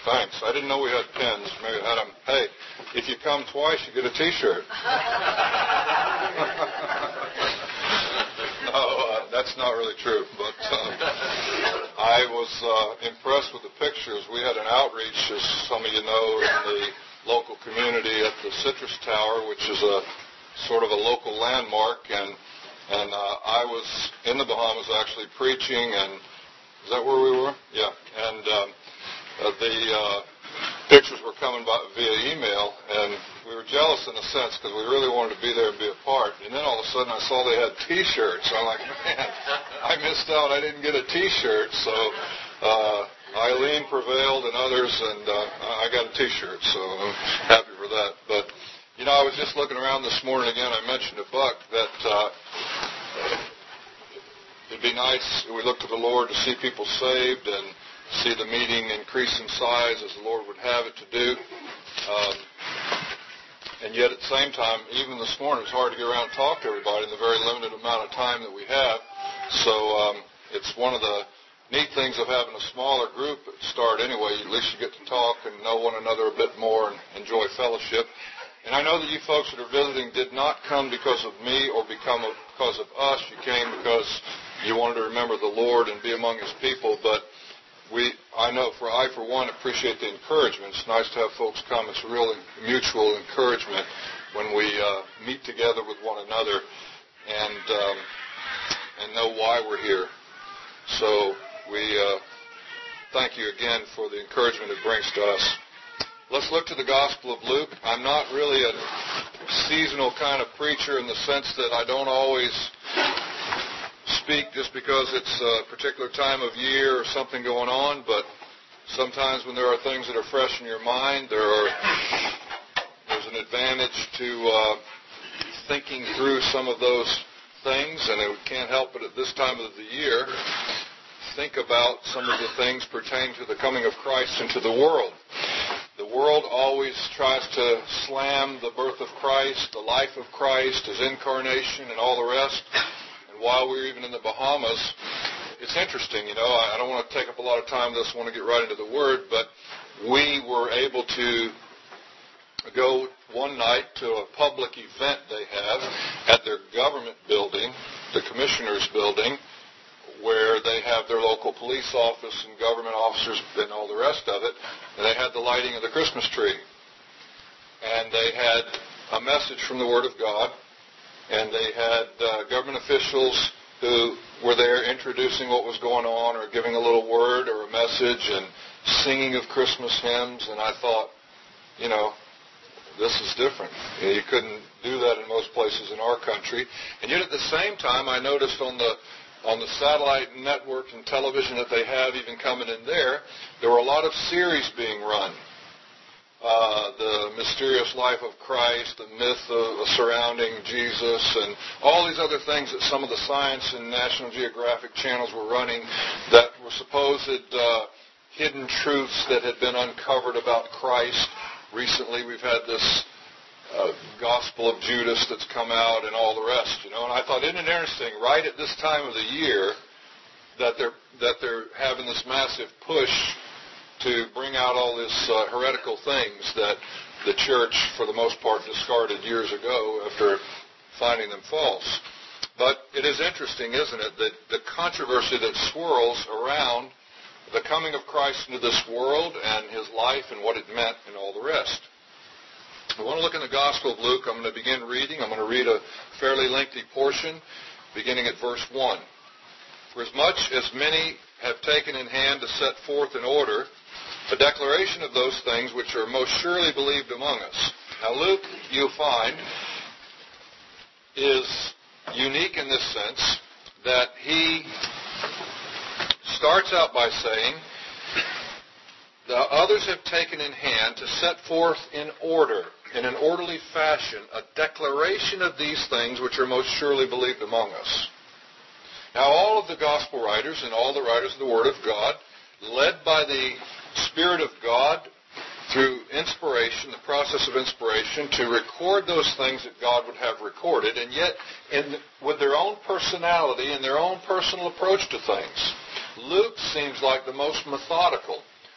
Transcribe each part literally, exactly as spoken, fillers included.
Thanks. I didn't know we had pins. Maybe I had them. Hey, if you come twice, you get a T-shirt. No, uh, that's not really true. But uh, I was uh, impressed with the pictures. We had an outreach, as some of you know, in the local community at the Citrus Tower, which is a sort of a local landmark. And and uh, I was in the Bahamas actually preaching. And is that where we were? Yeah. And um, uh, the uh, pictures were coming by via email, and we were jealous in a sense because we really wanted to be there and be a part. And then all of a sudden I saw they had T-shirts. I'm like, man, I missed out. I didn't get a T-shirt. So uh, Eileen prevailed and others, and uh, I got a T-shirt. So I'm happy for that. But, you know, I was just looking around this morning again. I mentioned to Buck that uh, it'd be nice if we look to the Lord to see people saved and see the meeting increase in size as the Lord would have it to do. Um, and yet at the same time, even this morning, it's hard to get around and talk to everybody in the very limited amount of time that we have. So um, it's one of the neat things of having a smaller group at the start anyway. At least you get to talk and know one another a bit more and enjoy fellowship. And I know that you folks that are visiting did not come because of me or become a, because of us. You came because you wanted to remember the Lord and be among His people. But We, I know, for I, for one, appreciate the encouragement. It's nice to have folks come. It's a real mutual encouragement when we uh, meet together with one another and um, and know why we're here. So we uh, thank you again for the encouragement it brings to us. Let's look to the Gospel of Luke. I'm not really a seasonal kind of preacher in the sense that I don't always speak just because it's a particular time of year or something going on, but sometimes when there are things that are fresh in your mind, there are there's an advantage to uh, thinking through some of those things, and it can't help but at this time of the year think about some of the things pertaining to the coming of Christ into the world. The world always tries to slam the birth of Christ, the life of Christ, His incarnation, and all the rest. While we were even in the Bahamas, it's interesting, you know, I don't want to take up a lot of time. I just want to get right into the Word, but we were able to go one night to a public event they have at their government building, the Commissioner's building, where they have their local police office and government officers and all the rest of it, and they had the lighting of the Christmas tree. And they had a message from the Word of God. And they had uh, government officials who were there introducing what was going on or giving a little word or a message and singing of Christmas hymns. And I thought, you know, this is different. You know, you couldn't do that in most places in our country. And yet at the same time, I noticed on the on the satellite network and television that they have even coming in there, there were a lot of series being run. Uh, the mysterious life of Christ, the myth of, surrounding Jesus, and all these other things that some of the Science and National Geographic channels were running that were supposed uh, hidden truths that had been uncovered about Christ. Recently we've had this uh, Gospel of Judas that's come out and all the rest, you know. And I thought, isn't it interesting, right at this time of the year, that they're, that they're having this massive push to bring out all these uh, heretical things that the church, for the most part, discarded years ago after finding them false. But it is interesting, isn't it, that the controversy that swirls around the coming of Christ into this world and His life and what it meant and all the rest. I want to look in the Gospel of Luke. I'm going to begin reading. I'm going to read a fairly lengthy portion, beginning at verse one. For as much as many have taken in hand to set forth in order a declaration of those things which are most surely believed among us. Now Luke, you'll find, is unique in this sense that he starts out by saying, the others have taken in hand to set forth in order, in an orderly fashion, a declaration of these things which are most surely believed among us. Now all of the gospel writers and all the writers of the Word of God, led by the Spirit of God through inspiration, the process of inspiration, to record those things that God would have recorded, and yet in, with their own personality and their own personal approach to things. Luke seems like the most methodical,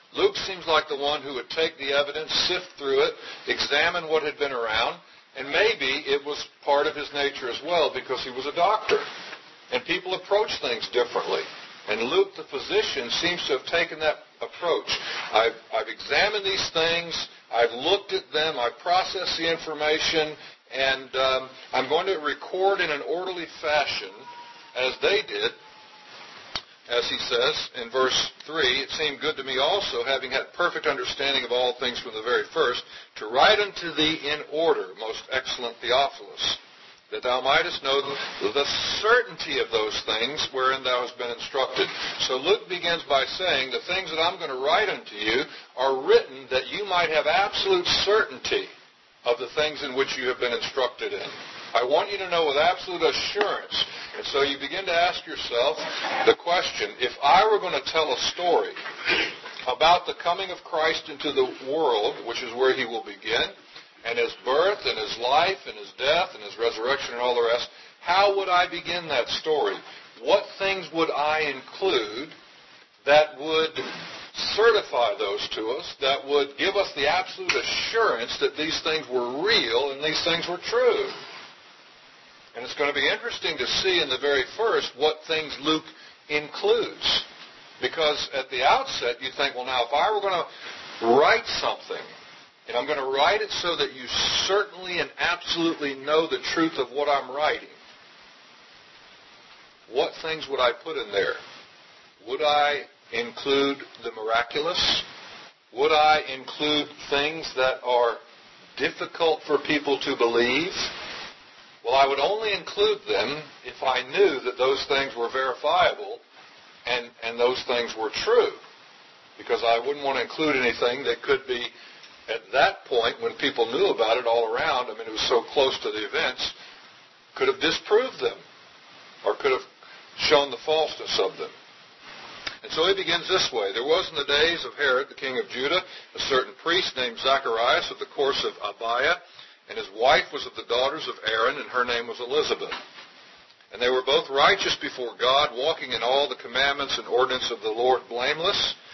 Luke seems like the one who would take the evidence, sift through it, examine what had been around, and maybe it was part of his nature as well because he was a doctor. And people approach things differently. And Luke, the physician, seems to have taken that approach. I've, I've examined these things. I've looked at them. I've processed the information. And um, I'm going to record in an orderly fashion, as they did, as he says in verse three, it seemed good to me also, having had perfect understanding of all things from the very first, to write unto thee in order, most excellent Theophilus, that thou mightest know the, the certainty of those things wherein thou hast been instructed. So Luke begins by saying, the things that I'm going to write unto you are written that you might have absolute certainty of the things in which you have been instructed in. I want you to know with absolute assurance. And so you begin to ask yourself the question, if I were going to tell a story about the coming of Christ into the world, which is where he will begin, and his birth and his life and his death and his resurrection and all the rest, how would I begin that story? What things would I include that would certify those to us, that would give us the absolute assurance that these things were real and these things were true? And it's going to be interesting to see in the very first what things Luke includes. Because at the outset you think, well, now if I were going to write something, and I'm going to write it so that you certainly and absolutely know the truth of what I'm writing, what things would I put in there? Would I include the miraculous? Would I include things that are difficult for people to believe? Well, I would only include them if I knew that those things were verifiable and, and those things were true. Because I wouldn't want to include anything that could be, at that point, when people knew about it all around, I mean, it was so close to the events, could have disproved them or could have shown the falseness of them. And so he begins this way. There was in the days of Herod, the king of Judah, a certain priest named Zacharias of the course of Abiah, and his wife was of the daughters of Aaron, and her name was Elizabeth. And they were both righteous before God, walking in all the commandments and ordinances of the Lord blameless.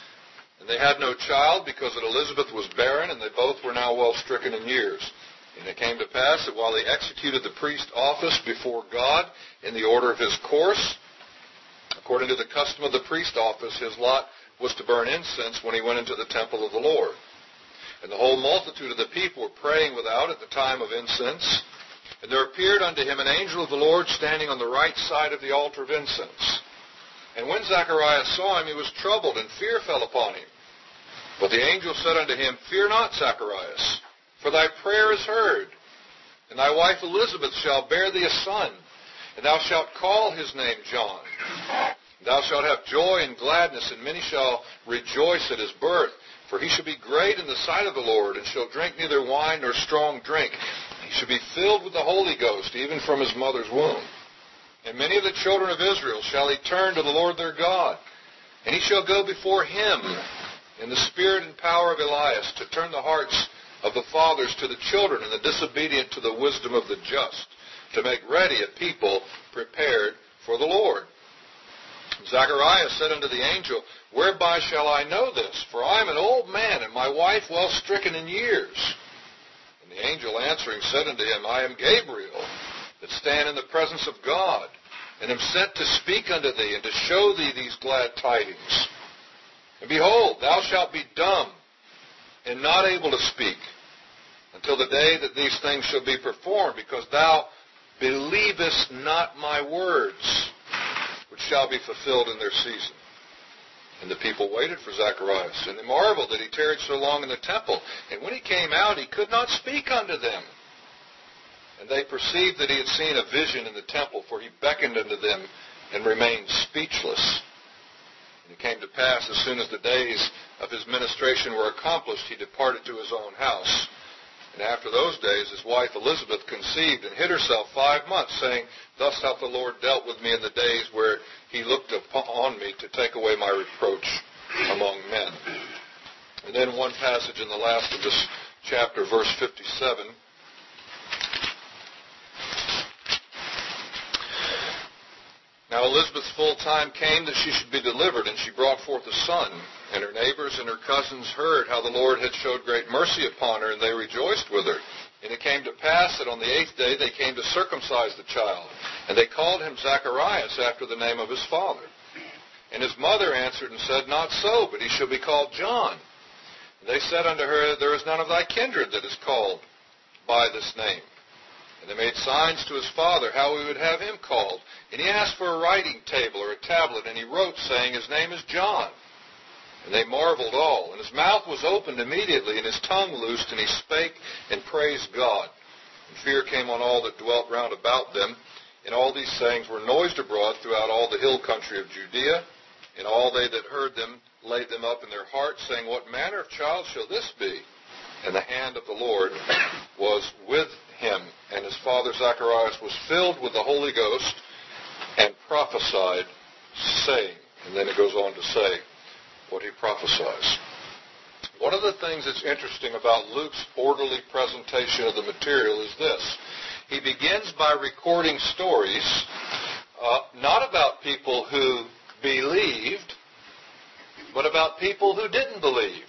And they had no child, because that Elizabeth was barren, and they both were now well stricken in years. And it came to pass that while he executed the priest office before God in the order of his course, according to the custom of the priest office, his lot was to burn incense when he went into the temple of the Lord. And the whole multitude of the people were praying without at the time of incense. And there appeared unto him an angel of the Lord standing on the right side of the altar of incense. And when Zacharias saw him, he was troubled, and fear fell upon him. But the angel said unto him, Fear not, Zacharias, for thy prayer is heard. And thy wife Elizabeth shall bear thee a son, and thou shalt call his name John. Thou shalt have joy and gladness, and many shall rejoice at his birth. For he shall be great in the sight of the Lord, and shall drink neither wine nor strong drink. He shall be filled with the Holy Ghost, even from his mother's womb. And many of the children of Israel shall he turn to the Lord their God. And he shall go before him in the spirit and power of Elias, to turn the hearts of the fathers to the children, and the disobedient to the wisdom of the just, to make ready a people prepared for the Lord. Zacharias said unto the angel, Whereby shall I know this? For I am an old man, and my wife well stricken in years. And the angel answering said unto him, I am Gabriel, that stand in the presence of God, and am sent to speak unto thee, and to show thee these glad tidings. And behold, thou shalt be dumb, and not able to speak, until the day that these things shall be performed, because thou believest not my words, which shall be fulfilled in their season. And the people waited for Zacharias, and they marveled that he tarried so long in the temple. And when he came out, he could not speak unto them. And they perceived that he had seen a vision in the temple, for he beckoned unto them and remained speechless. And it came to pass, as soon as the days of his ministration were accomplished, he departed to his own house. And after those days his wife Elizabeth conceived, and hid herself five months, saying, Thus hath the Lord dealt with me in the days where he looked upon me to take away my reproach among men. And then one passage in the last of this chapter, verse fifty-seven. Now Elizabeth's full time came that she should be delivered, and she brought forth a son. And her neighbors and her cousins heard how the Lord had showed great mercy upon her, and they rejoiced with her. And it came to pass that on the eighth day they came to circumcise the child. And they called him Zacharias, after the name of his father. And his mother answered and said, Not so, but he shall be called John. And they said unto her, There is none of thy kindred that is called by this name. And they made signs to his father how we would have him called. And he asked for a writing table or a tablet, and he wrote, saying, His name is John. And they marveled all. And his mouth was opened immediately, and his tongue loosed, and he spake and praised God. And fear came on all that dwelt round about them. And all these sayings were noised abroad throughout all the hill country of Judea. And all they that heard them laid them up in their hearts, saying, What manner of child shall this be? And the hand of the Lord was with him. And his father Zacharias was filled with the Holy Ghost and prophesied, saying, and then it goes on to say what he prophesies. One of the things that's interesting about Luke's orderly presentation of the material is this. He begins by recording stories, uh, not about people who believed, but about people who didn't believe.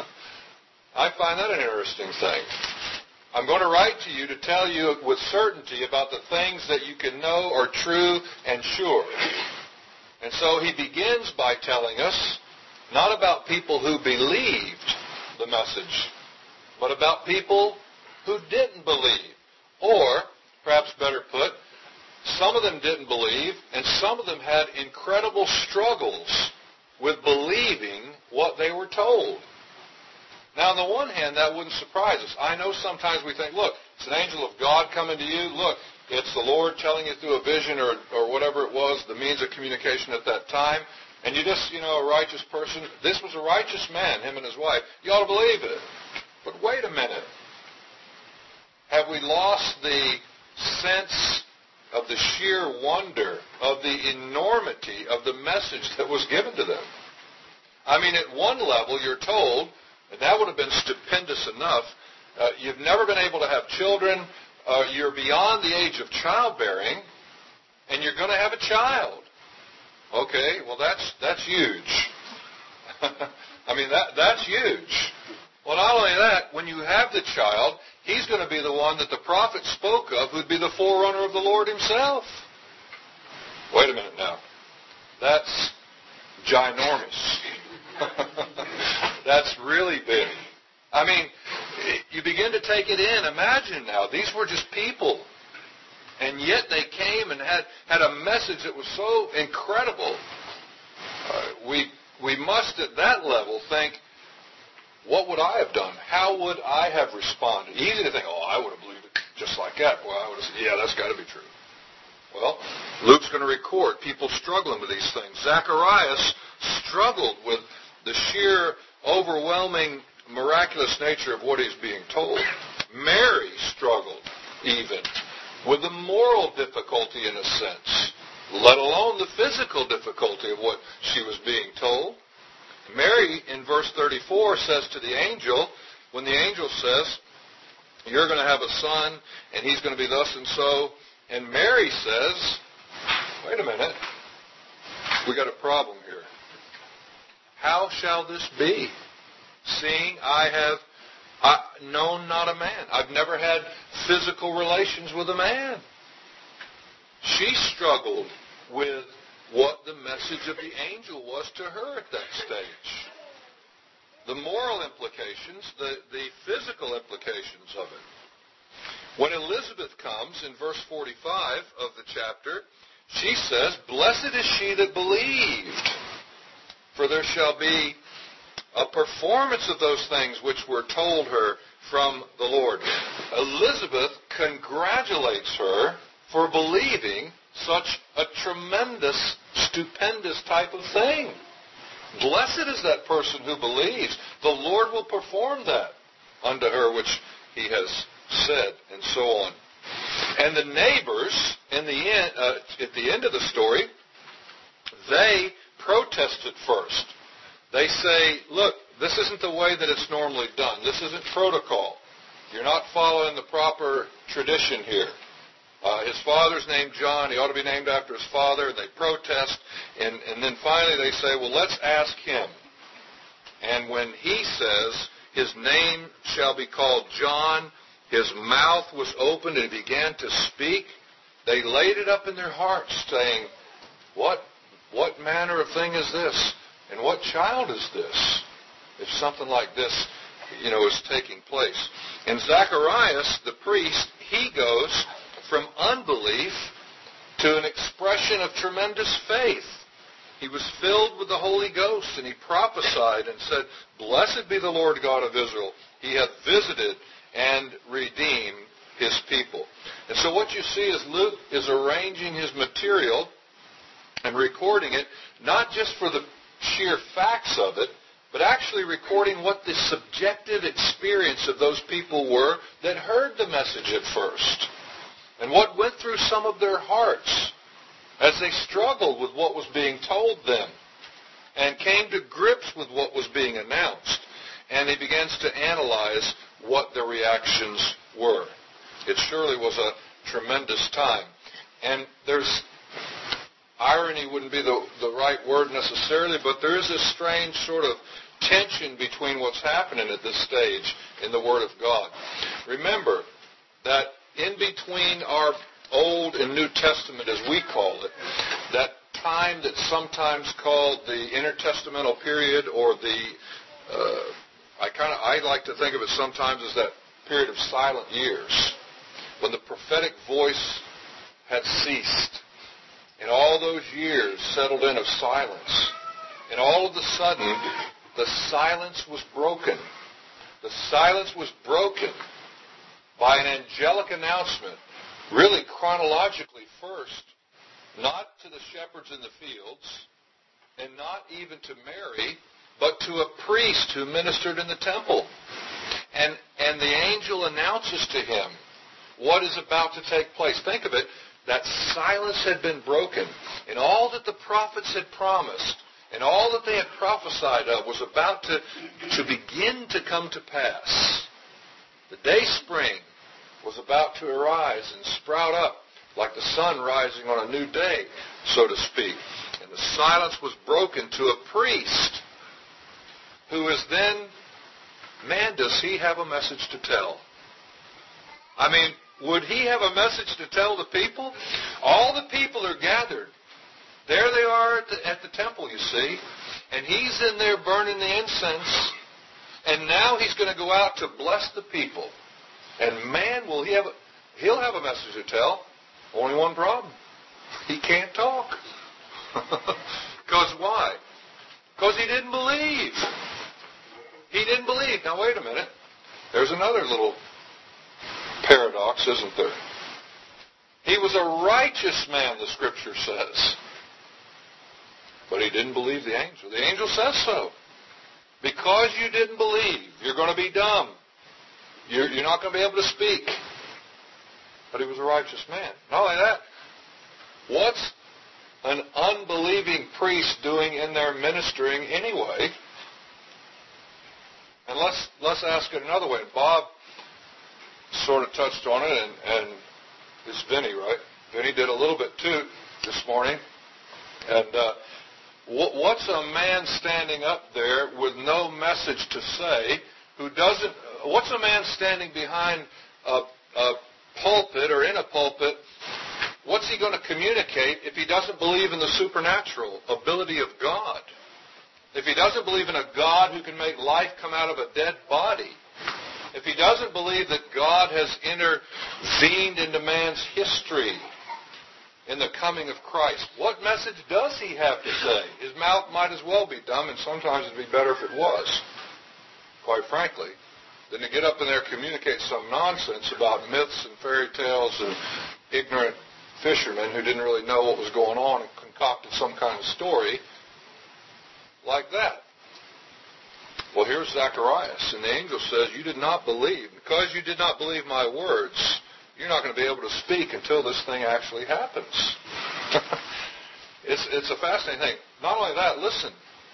I find that an interesting thing. I'm going to write to you to tell you with certainty about the things that you can know are true and sure. And so he begins by telling us not about people who believed the message, but about people who didn't believe. Or, perhaps better put, some of them didn't believe, and some of them had incredible struggles with believing what they were told. Now, on the one hand, that wouldn't surprise us. I know sometimes we think, look, it's an angel of God coming to you. Look, it's the Lord telling you through a vision or, or whatever it was, the means of communication at that time. And you just, you know, a righteous person. This was a righteous man, him and his wife. You ought to believe it. But wait a minute. Have we lost the sense of the sheer wonder, of the enormity of the message that was given to them? I mean, at one level, you're told, and that would have been stupendous enough, uh, you've never been able to have children, uh, you're beyond the age of childbearing, and you're going to have a child. Okay, well, that's that's huge. I mean, that that's huge. Well, not only that, when you have the child, he's going to be the one that the prophet spoke of, who'd be the forerunner of the Lord himself. Wait a minute now. That's ginormous. That's really big. I mean, you begin to take it in. Imagine now, these were just people. And yet they came and had, had a message that was so incredible. Uh, we we must at that level think, what would I have done? How would I have responded? Easy to think, oh, I would have believed it just like that. Well, I would have said, yeah, that's got to be true. Well, Luke's going to record people struggling with these things. Zacharias struggled with the sheer, overwhelming, miraculous nature of what he's being told. Mary struggled even with the moral difficulty in a sense, let alone the physical difficulty of what she was being told. Mary, in verse thirty-four, says to the angel, when the angel says, you're going to have a son, and he's going to be thus and so, and Mary says, wait a minute, we got a problem here. How shall this be, seeing I have I, known not a man? I've never had physical relations with a man. She struggled with what the message of the angel was to her at that stage. The moral implications, the, the physical implications of it. When Elizabeth comes in verse forty-five of the chapter, she says, blessed is she that believed, for there shall be a performance of those things which were told her from the Lord. Elizabeth congratulates her for believing such a tremendous, stupendous type of thing. Blessed is that person who believes. The Lord will perform that unto her which he has said, and so on. And the neighbors, in the end, uh, at the end of the story, they protested first. They say, look, this isn't the way that it's normally done. This isn't protocol. You're not following the proper tradition here. Uh, his father's named John. He ought to be named after his father. And they protest. And, and then finally they say, well, let's ask him. And when he says, his name shall be called John, his mouth was opened and he began to speak, they laid it up in their hearts, saying, what, what manner of thing is this? And what child is this? If something like this, you know, is taking place. And Zacharias, the priest, he goes from unbelief to an expression of tremendous faith. He was filled with the Holy Ghost, and he prophesied and said, blessed be the Lord God of Israel. He hath visited and redeemed his people. And so what you see is Luke is arranging his material and recording it, not just for the sheer facts of it, but actually recording what the subjective experience of those people were that heard the message at first, and what went through some of their hearts as they struggled with what was being told them and came to grips with what was being announced. And he begins to analyze what their reactions were. It surely was a tremendous time. And there's, irony wouldn't be the, the right word necessarily, but there is this strange sort of tension between what's happening at this stage in the Word of God. Remember that in between our Old and New Testament, as we call it, that time that's sometimes called the intertestamental period, or the, uh, I kind of, I like to think of it sometimes as that period of silent years, when the prophetic voice had ceased, and all those years settled in of silence, and all of a sudden, the silence was broken. The silence was broken by an angelic announcement, really chronologically first, not to the shepherds in the fields, and not even to Mary, but to a priest who ministered in the temple. And, and the angel announces to him what is about to take place. Think of it, that silence had been broken, and all that the prophets had promised, and all that they had prophesied of was about to, to begin to come to pass. The day spring was about to arise and sprout up like the sun rising on a new day, so to speak. And the silence was broken to a priest who is then, man, does he have a message to tell? I mean, would he have a message to tell the people? All the people are gathered. There they are at the, at the temple, you see. And he's in there burning the incense. And now he's going to go out to bless the people. And man, will he have a, he'll have a message to tell. Only one problem. He can't talk. Because why? Because he didn't believe. He didn't believe. Now wait a minute. There's another little paradox, isn't there? He was a righteous man, the Scripture says. But he didn't believe the angel. The angel says so. Because you didn't believe, you're going to be dumb. You're, you're not going to be able to speak. But he was a righteous man. Not only that, what's an unbelieving priest doing in there ministering anyway? And let's let's ask it another way. Bob sort of touched on it, and, and it's Vinny, right? Vinny did a little bit too this morning. And uh, what, what's a man standing up there with no message to say, who doesn't? What's a man standing behind a, a pulpit or in a pulpit? What's he going to communicate if he doesn't believe in the supernatural ability of God? If he doesn't believe in a God who can make life come out of a dead body? If he doesn't believe that God has intervened into man's history in the coming of Christ, what message does he have to say? His mouth might as well be dumb, and sometimes it would be better if it was, quite frankly, than to get up in there and communicate some nonsense about myths and fairy tales and ignorant fishermen who didn't really know what was going on and concocted some kind of story like that. Well, here's Zacharias, and the angel says, you did not believe. Because you did not believe my words, you're not going to be able to speak until this thing actually happens. it's, it's a fascinating thing. Not only that, listen.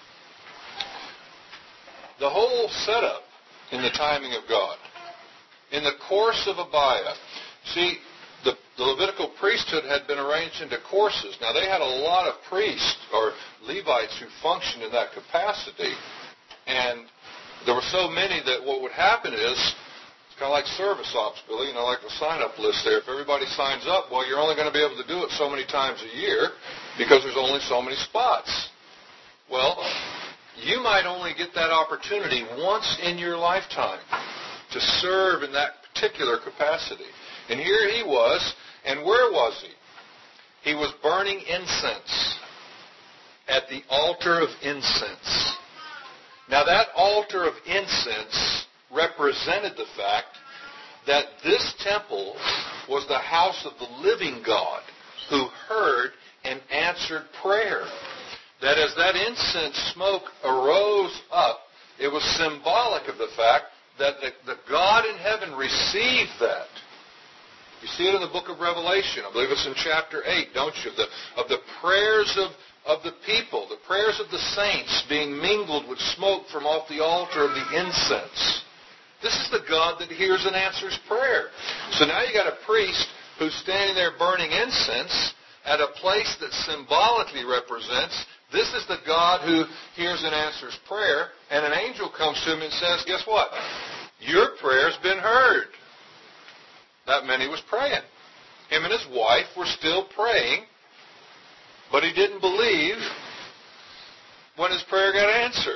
The whole setup in the timing of God, in the course of Abia, see, the the Levitical priesthood had been arranged into courses. Now, they had a lot of priests or Levites who functioned in that capacity. And there were so many that what would happen is, it's kind of like service ops, Billy, you know, like the sign-up list there. If everybody signs up, well, you're only going to be able to do it so many times a year because there's only so many spots. Well, you might only get that opportunity once in your lifetime to serve in that particular capacity. And here he was, and where was he? He was burning incense at the altar of incense. Now that altar of incense represented the fact that this temple was the house of the living God who heard and answered prayer. That as that incense smoke arose up, it was symbolic of the fact that the, the God in heaven received that. You see it in the book of Revelation. I believe it's in chapter eight, don't you? The, of the prayers of, of the people, the prayers of the saints being mingled with smoke from off the altar of the incense. This is the God that hears and answers prayer. So now you got a priest who's standing there burning incense at a place that symbolically represents this is the God who hears and answers prayer, and an angel comes to him and says, guess what? Your prayer's been heard. That meant he was praying. Him and his wife were still praying, but he didn't believe when his prayer got answered.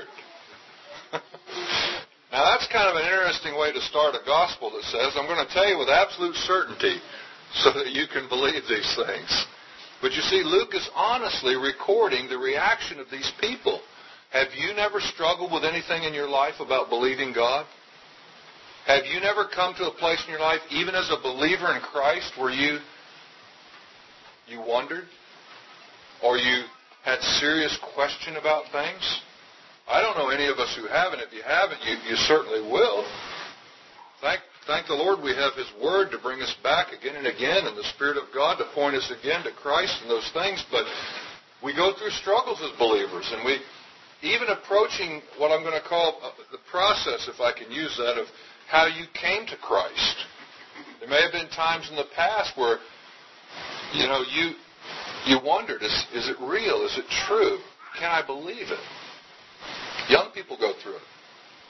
Now that's kind of an interesting way to start a gospel that says, I'm going to tell you with absolute certainty so that you can believe these things. But you see, Luke is honestly recording the reaction of these people. Have you never struggled with anything in your life about believing God? Have you never come to a place in your life, even as a believer in Christ, where you you wondered? Or you had serious question about things? I don't know any of us who haven't. If you haven't, you, you certainly will. Thank Thank the Lord we have His Word to bring us back again and again, and the Spirit of God to point us again to Christ and those things. But we go through struggles as believers, and we, even approaching what I'm going to call the process, if I can use that, of how you came to Christ. There may have been times in the past where, you know, you you wondered, is, is it real? Is it true? Can I believe it? Young people go through it.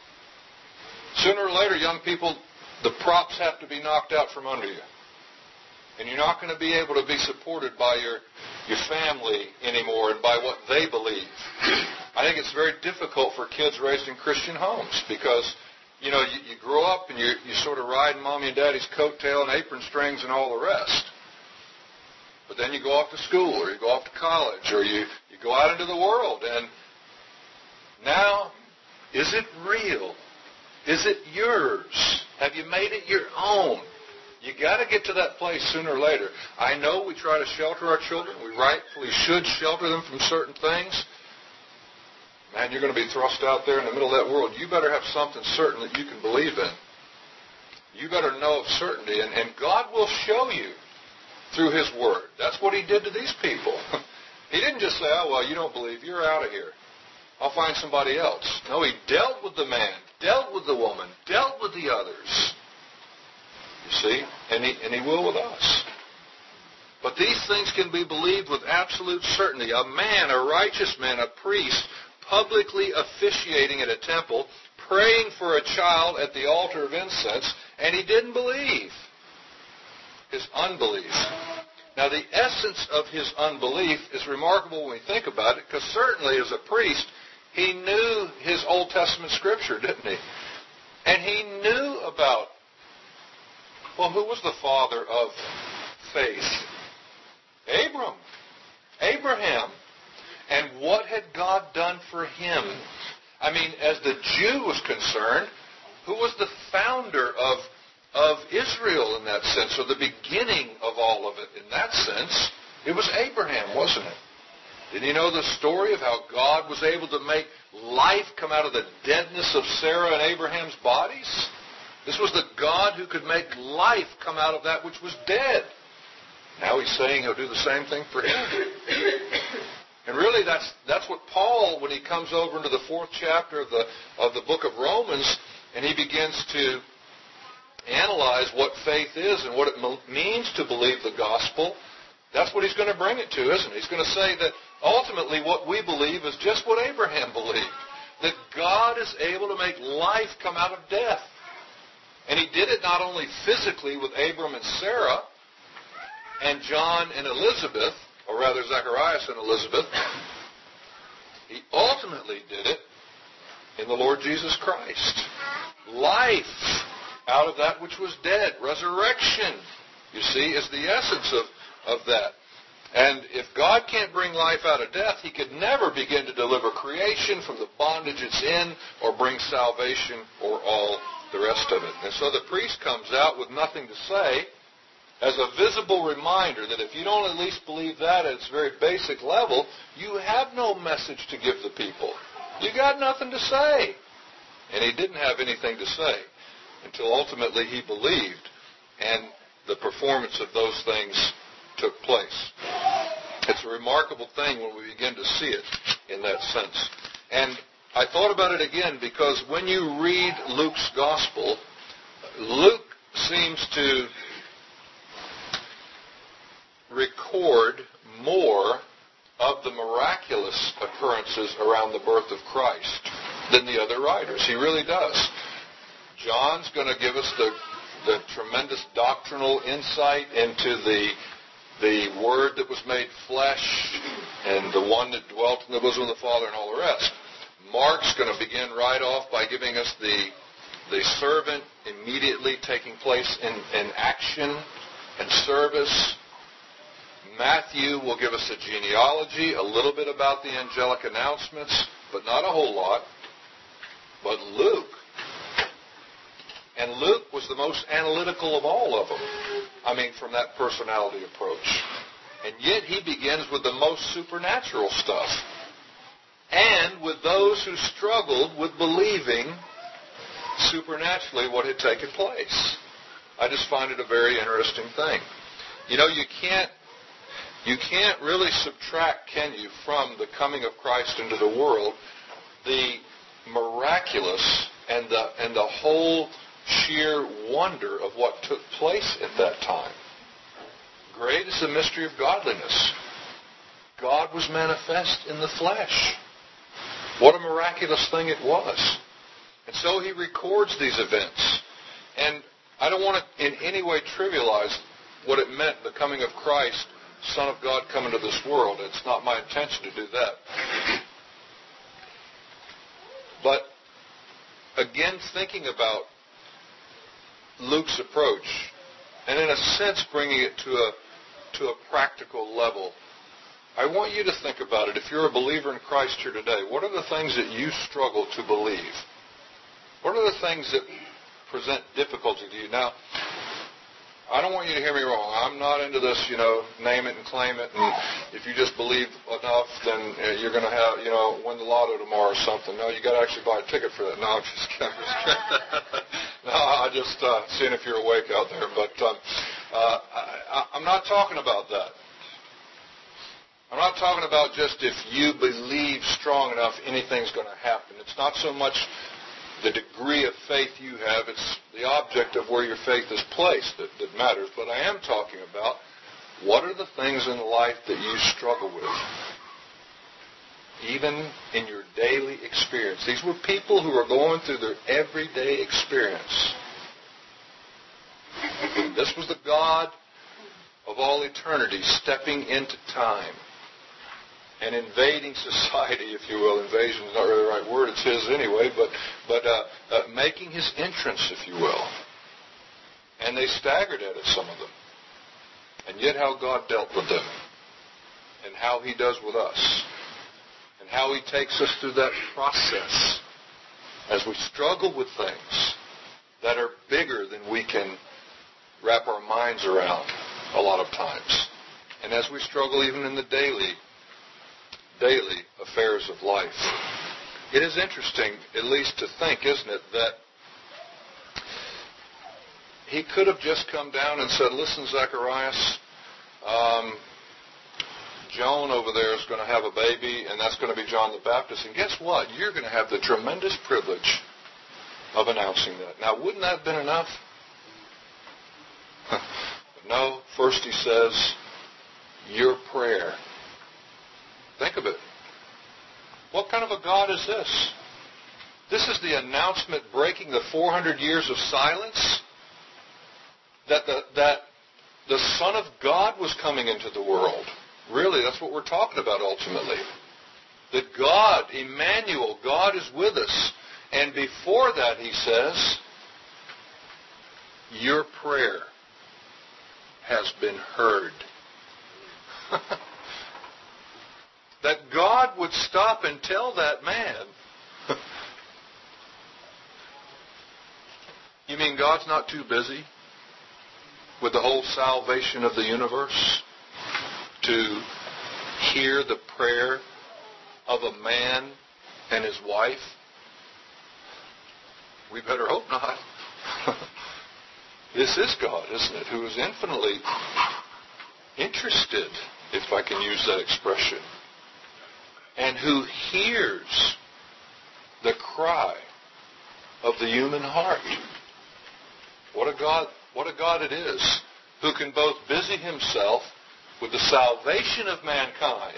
Sooner or later, young people, the props have to be knocked out from under you. And you're not going to be able to be supported by your, your family anymore and by what they believe. I think it's very difficult for kids raised in Christian homes because, you know, you, you grow up and you you sort of ride Mommy and Daddy's coattail and apron strings and all the rest. But then you go off to school or you go off to college or you, you go out into the world, and now, is it real? Is it yours? Have you made it your own? You got to get to that place sooner or later. I know we try to shelter our children. We rightfully should shelter them from certain things. Man, you're going to be thrust out there in the middle of that world. You better have something certain that you can believe in. You better know of certainty. And, and God will show you through His Word. That's what He did to these people. He didn't just say, oh, well, you don't believe. You're out of here. I'll find somebody else. No, He dealt with the man, dealt with the woman, dealt with the others. You see? And he, and he will with us. But these things can be believed with absolute certainty. A man, a righteous man, a priest, publicly officiating at a temple, praying for a child at the altar of incense, and he didn't believe. His unbelief. Now, the essence of his unbelief is remarkable when we think about it, because certainly as a priest, he knew his Old Testament Scripture, didn't he? And he knew about, well, who was the father of faith? Abram. Abraham. And what had God done for him? I mean, as the Jew was concerned, who was the founder of, of Israel in that sense, or the beginning of all of it in that sense? It was Abraham, wasn't it? Didn't you know the story of how God was able to make life come out of the deadness of Sarah and Abraham's bodies? This was the God who could make life come out of that which was dead. Now He's saying He'll do the same thing for him. And really that's that's what Paul, when he comes over into the fourth chapter of the of the book of Romans, and he begins to analyze what faith is and what it means to believe the gospel, that's what he's going to bring it to, isn't he? He's going to say that ultimately what we believe is just what Abraham believed, that God is able to make life come out of death. And he did it not only physically with Abram and Sarah and John and Elizabeth, or rather Zacharias and Elizabeth, he ultimately did it in the Lord Jesus Christ. Life out of that which was dead. Resurrection, you see, is the essence of, of that. And if God can't bring life out of death, he could never begin to deliver creation from the bondage it's in or bring salvation or all the rest of it. And so the priest comes out with nothing to say as a visible reminder that if you don't at least believe that at its very basic level, you have no message to give the people. You got nothing to say. And he didn't have anything to say until ultimately he believed and the performance of those things took place. It's a remarkable thing when we begin to see it in that sense. And I thought about it again because when you read Luke's gospel, Luke seems to record more of the miraculous occurrences around the birth of Christ than the other writers. He really does. John's going to give us the, the tremendous doctrinal insight into the the Word that was made flesh and the one that dwelt in the bosom of the Father and all the rest. Mark's going to begin right off by giving us the the servant immediately taking place in, in action and service. Matthew will give us a genealogy, a little bit about the angelic announcements, but not a whole lot. But Luke, and Luke was the most analytical of all of them. I mean, from that personality approach. And yet he begins with the most supernatural stuff. And with those who struggled with believing supernaturally what had taken place. I just find it a very interesting thing. You know, you can't you can't really subtract, can you, from the coming of Christ into the world, the miraculous and the and the whole sheer wonder of what took place at that time. Great is the mystery of godliness. God was manifest in the flesh. What a miraculous thing it was. And so he records these events. And I don't want to in any way trivialize what it meant, the coming of Christ, Son of God, coming to this world. It's not my intention to do that. But again, thinking about Luke's approach, and in a sense bringing it to a to a practical level, I want you to think about it. If you're a believer in Christ here today, what are the things that you struggle to believe? What are the things that present difficulty to you? Now, I don't want you to hear me wrong. I'm not into this, you know, name it and claim it, and if you just believe enough, then you're going to have, you know, win the lotto tomorrow or something. No, you got to actually buy a ticket for that. No, I'm just kidding. I'm just kidding. No, I just uh, seeing if you're awake out there. But um, uh, I, I'm not talking about that. I'm not talking about just if you believe strong enough, anything's going to happen. It's not so much the degree of faith you have. It's the object of where your faith is placed that, that matters. But I am talking about what are the things in life that you struggle with, even in your daily experience. These were people who are going through their everyday experience. This was the God of all eternity stepping into time and invading society, if you will. Invasion is not really the right word. It's his anyway, but but uh, uh, making his entrance, if you will. And they staggered at it, some of them. And yet how God dealt with them and how he does with us and how he takes us through that process as we struggle with things that are bigger than we can wrap our minds around a lot of times. And as we struggle even in the daily daily affairs of life. It is interesting, at least to think, isn't it, that he could have just come down and said, listen, Zacharias, um, Joan over there is going to have a baby, and that's going to be John the Baptist. And guess what? You're going to have the tremendous privilege of announcing that. Now, wouldn't that have been enough? No, first he says, your prayer. Think of it. What kind of a God is this? This is the announcement breaking the four hundred years of silence that the, that the Son of God was coming into the world. Really, that's what we're talking about ultimately. That God, Emmanuel, God is with us. And before that, he says, your prayer has been heard. That God would stop and tell that man. You mean God's not too busy with the whole salvation of the universe to hear the prayer of a man and his wife? We better hope not. This is God, isn't it, who is infinitely interested, if I can use that expression, and who hears the cry of the human heart. What a God, what a God it is, who can both busy himself with the salvation of mankind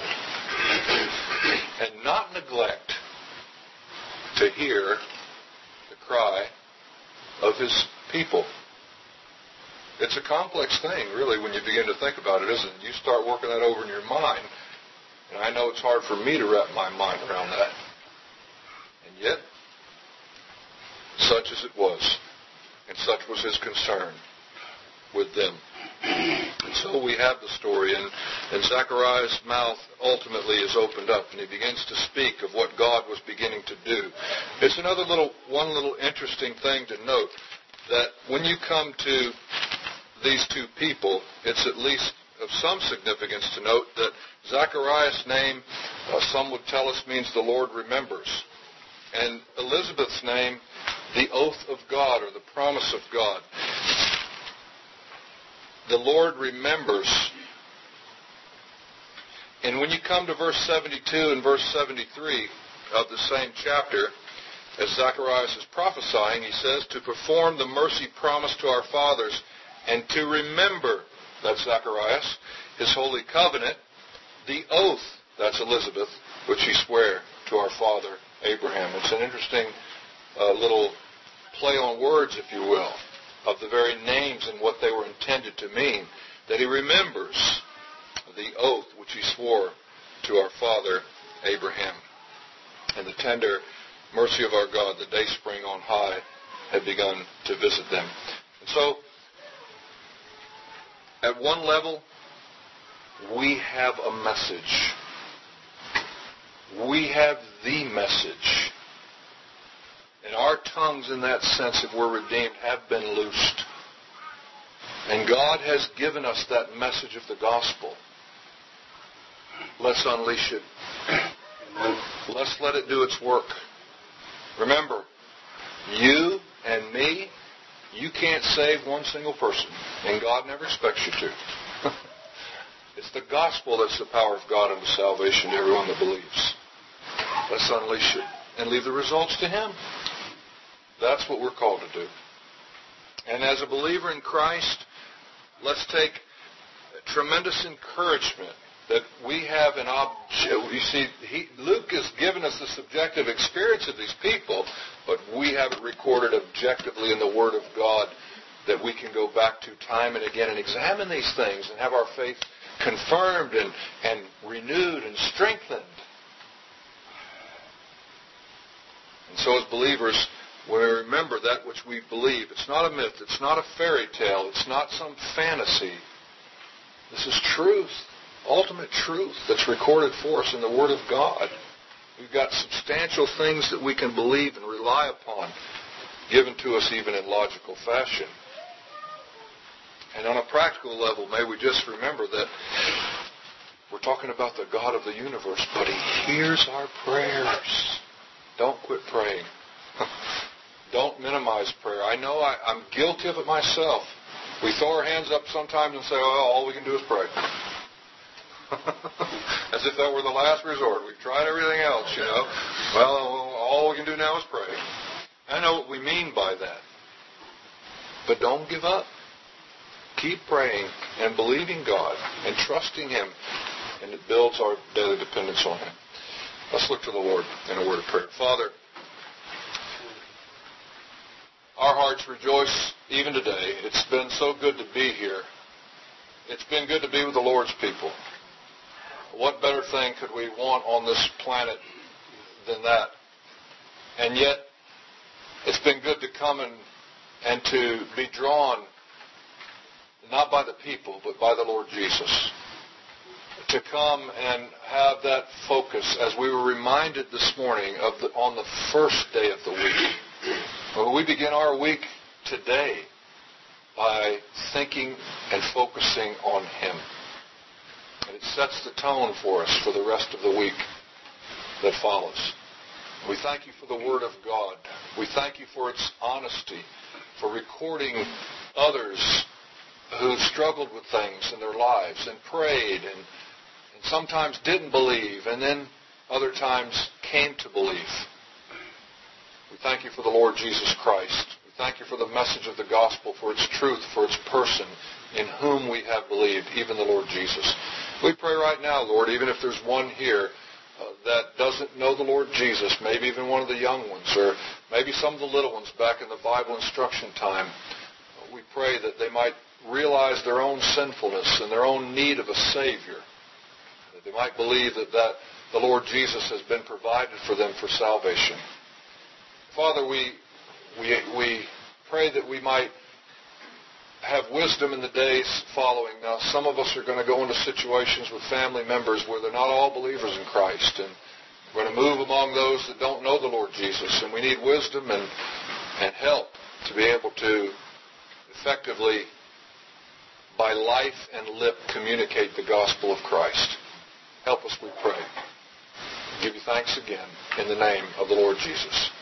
and not neglect to hear the cry of his people. It's a complex thing, really, when you begin to think about it, isn't it? You start working that over in your mind, and I know it's hard for me to wrap my mind around that. And yet, such as it was, and such was his concern with them. And so we have the story, and, and Zechariah's mouth ultimately is opened up, and he begins to speak of what God was beginning to do. It's another little, one little interesting thing to note, that when you come to these two people, it's at least of some significance to note that Zechariah's name, uh, some would tell us, means the Lord remembers. And Elizabeth's name, the oath of God, or the promise of God. The Lord remembers. And when you come to verse seventy-two and verse seventy-three of the same chapter, as Zacharias is prophesying, he says, to perform the mercy promised to our fathers and to remember, that's Zacharias, his holy covenant, the oath, that's Elizabeth, which he sware to our father Abraham. It's an interesting uh, little play on words, if you will, of the very names and what they were intended to mean, that he remembers the oath which he swore to our father Abraham. And the tender mercy of our God, the day spring on high, had begun to visit them. And so, at one level, we have a message. We have the message. And our tongues, in that sense, if we're redeemed, have been loosed. And God has given us that message of the gospel. Let's unleash it. Let's let it do its work. Remember, you and me, you can't save one single person, and God never expects you to. It's the gospel that's the power of God unto salvation to everyone that believes. Let's unleash it and leave the results to Him. That's what we're called to do. And as a believer in Christ, let's take tremendous encouragement that we have an object. You see, he, Luke has given us the subjective experience of these people, but we have it recorded objectively in the Word of God that we can go back to time and again and examine these things and have our faith confirmed and, and renewed and strengthened. And so as believers, when we remember that which we believe, it's not a myth, it's not a fairy tale, it's not some fantasy. This is truth. Ultimate truth that's recorded for us in the Word of God. We've got substantial things that we can believe and rely upon, given to us even in logical fashion. And on a practical level, may we just remember that we're talking about the God of the universe, but He hears our prayers. Don't quit praying. Don't minimize prayer. I know I, I'm guilty of it myself. We throw our hands up sometimes and say, oh, all we can do is pray. As if that were the last resort. We've tried everything else, you know. Well, all we can do now is pray. I know what we mean by that. But don't give up. keep praying and believing God and trusting Him, and it builds our daily dependence on Him. Let's look to the Lord in a word of prayer. Father, our hearts rejoice even today. It's been so good to be here. It's been good to be with the Lord's people. What better thing could we want on this planet than that? And yet, it's been good to come and, and to be drawn not by the people, but by the Lord Jesus. To come and have that focus, as we were reminded this morning of the, on the first day of the week. Well, we begin our week today by thinking and focusing on Him. And it sets the tone for us for the rest of the week that follows. We thank You for the Word of God. We thank You for its honesty, for recording others who struggled with things in their lives and prayed and, and sometimes didn't believe and then other times came to believe. We thank You for the Lord Jesus Christ. We thank You for the message of the gospel, for its truth, for its person, in whom we have believed, even the Lord Jesus. We pray right now, Lord, even if there's one here uh, that doesn't know the Lord Jesus, maybe even one of the young ones, or maybe some of the little ones back in the Bible instruction time, uh, we pray that they might realize their own sinfulness and their own need of a Savior, that they might believe that, that the Lord Jesus has been provided for them for salvation. Father, we, we, we pray that we might have wisdom in the days following. Now, some of us are going to go into situations with family members where they're not all believers in Christ, and we're going to move among those that don't know the Lord Jesus, and we need wisdom and, and help to be able to effectively, by life and lip, communicate the gospel of Christ. Help us, we pray. We give You thanks again in the name of the Lord Jesus.